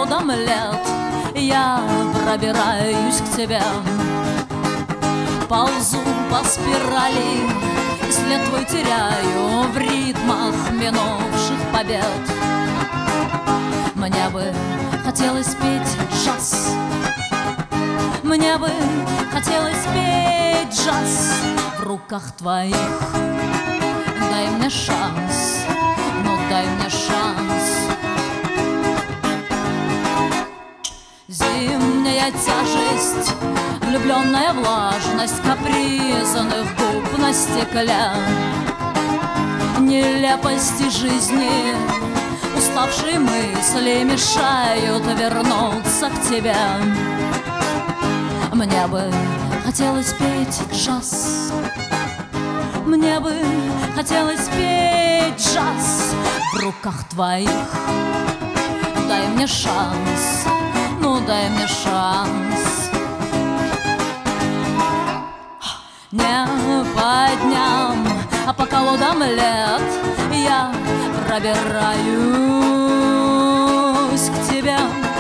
лодам лет я пробираюсь к тебе. Ползу по спирали, и след твой теряю в ритмах минувших побед. Мне бы хотелось петь джаз, мне бы хотелось петь джаз в руках твоих. Дай мне шанс, ну дай мне шанс. Зимняя тяжесть, влюбленная влажность капризных губ на стекле, нелепости жизни, уставшие мысли мешают вернуться к тебе. Мне бы хотелось петь джаз, мне бы хотелось петь джаз в руках твоих. Дай мне шанс, ну дай мне шанс. Не по дням, а по колодам лет я пробираюсь к тебе.